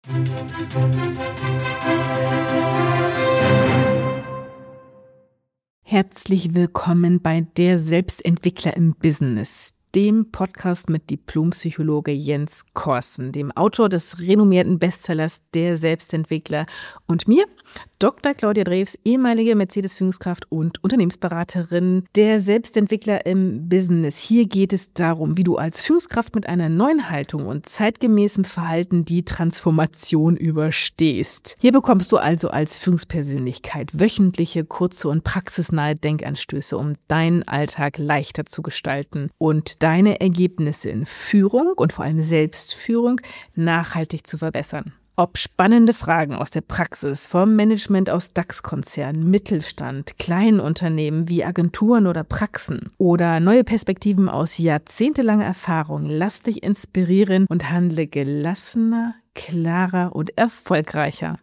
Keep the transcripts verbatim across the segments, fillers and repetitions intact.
Herzlich willkommen bei Der Selbstentwickler im Business, dem Podcast mit Diplompsychologe Jens Korsen, dem Autor des renommierten Bestsellers Der Selbstentwickler, und mir, Doktor Claudia Drews, ehemalige Mercedes-Führungskraft und Unternehmensberaterin. Der Selbstentwickler im Business. Hier geht es darum, wie du als Führungskraft mit einer neuen Haltung und zeitgemäßem Verhalten die Transformation überstehst. Hier bekommst du also als Führungspersönlichkeit wöchentliche, kurze und praxisnahe Denkanstöße, um deinen Alltag leichter zu gestalten und deine Ergebnisse in Führung und vor allem Selbstführung nachhaltig zu verbessern. Ob spannende Fragen aus der Praxis, vom Management aus DAX-Konzernen, Mittelstand, kleinen Unternehmen wie Agenturen oder Praxen oder neue Perspektiven aus jahrzehntelanger Erfahrung, lass dich inspirieren und handle gelassener, klarer und erfolgreicher.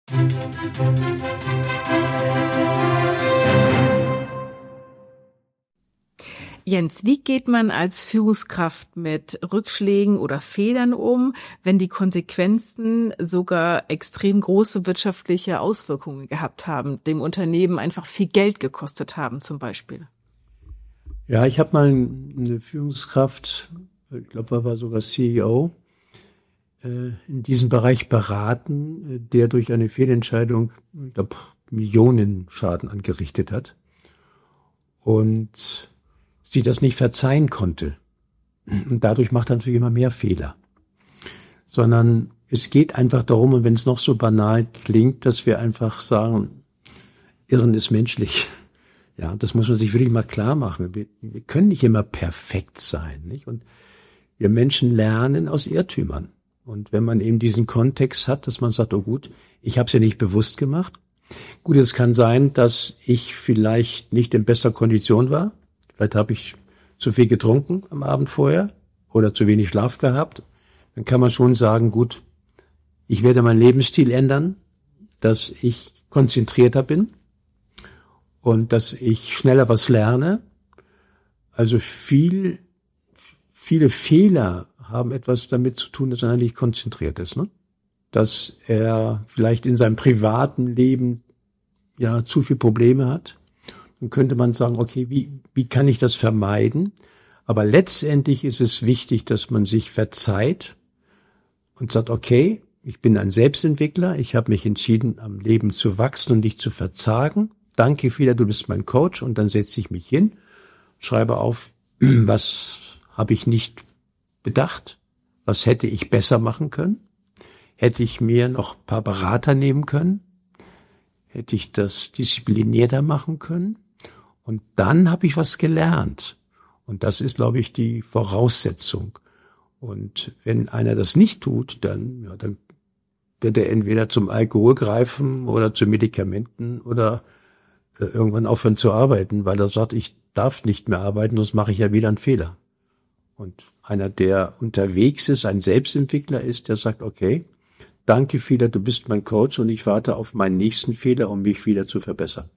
Jens, wie geht man als Führungskraft mit Rückschlägen oder Fehlern um, wenn die Konsequenzen sogar extrem große wirtschaftliche Auswirkungen gehabt haben, dem Unternehmen einfach viel Geld gekostet haben zum Beispiel? Ja, ich habe mal eine Führungskraft, ich glaube, er war sogar C E O, in diesem Bereich beraten, der durch eine Fehlentscheidung, ich glaube, Millionen Schaden angerichtet hat. Und sie das nicht verzeihen konnte. Und dadurch macht er natürlich immer mehr Fehler. Sondern es geht einfach darum, und wenn es noch so banal klingt, dass wir einfach sagen, Irren ist menschlich. Ja, das muss man sich wirklich mal klar machen. Wir, wir können nicht immer perfekt sein, nicht? Und wir Menschen lernen aus Irrtümern. Und wenn man eben diesen Kontext hat, dass man sagt, oh gut, ich habe es ja nicht bewusst gemacht. Gut, es kann sein, dass ich vielleicht nicht in bester Kondition war. Vielleicht habe ich zu viel getrunken am Abend vorher oder zu wenig Schlaf gehabt. Dann kann man schon sagen, gut, ich werde meinen Lebensstil ändern, dass ich konzentrierter bin und dass ich schneller was lerne. Also viel, viele Fehler haben etwas damit zu tun, dass er eigentlich konzentriert ist, ne? Dass er vielleicht in seinem privaten Leben ja zu viele Probleme hat. Dann könnte man sagen, okay, wie, wie kann ich das vermeiden? Aber letztendlich ist es wichtig, dass man sich verzeiht und sagt, okay, ich bin ein Selbstentwickler, ich habe mich entschieden, am Leben zu wachsen und nicht zu verzagen. Danke, Frieda, du bist mein Coach. Und dann setze ich mich hin, schreibe auf, was habe ich nicht bedacht, was hätte ich besser machen können, hätte ich mir noch ein paar Berater nehmen können, hätte ich das disziplinierter machen können. Und dann habe ich was gelernt. Und das ist, glaube ich, die Voraussetzung. Und wenn einer das nicht tut, dann, ja, dann wird er entweder zum Alkohol greifen oder zu Medikamenten oder äh, irgendwann aufhören zu arbeiten, weil er sagt, ich darf nicht mehr arbeiten, sonst mache ich ja wieder einen Fehler. Und einer, der unterwegs ist, ein Selbstentwickler ist, der sagt, okay, danke, Frieda, du bist mein Coach und ich warte auf meinen nächsten Fehler, um mich wieder zu verbessern.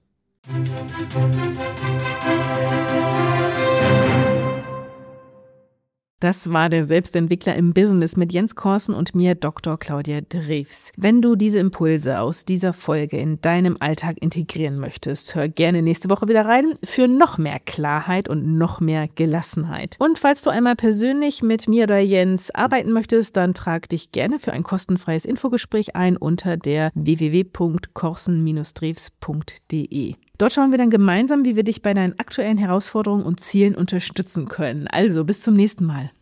Das war der Selbstentwickler im Business mit Jens Korsen und mir, Doktor Claudia Drews. Wenn du diese Impulse aus dieser Folge in deinem Alltag integrieren möchtest, hör gerne nächste Woche wieder rein für noch mehr Klarheit und noch mehr Gelassenheit. Und falls du einmal persönlich mit mir oder Jens arbeiten möchtest, dann trag dich gerne für ein kostenfreies Infogespräch ein unter der w w w punkt korsen Bindestrich drews punkt d e. Dort schauen wir dann gemeinsam, wie wir dich bei deinen aktuellen Herausforderungen und Zielen unterstützen können. Also bis zum nächsten Mal.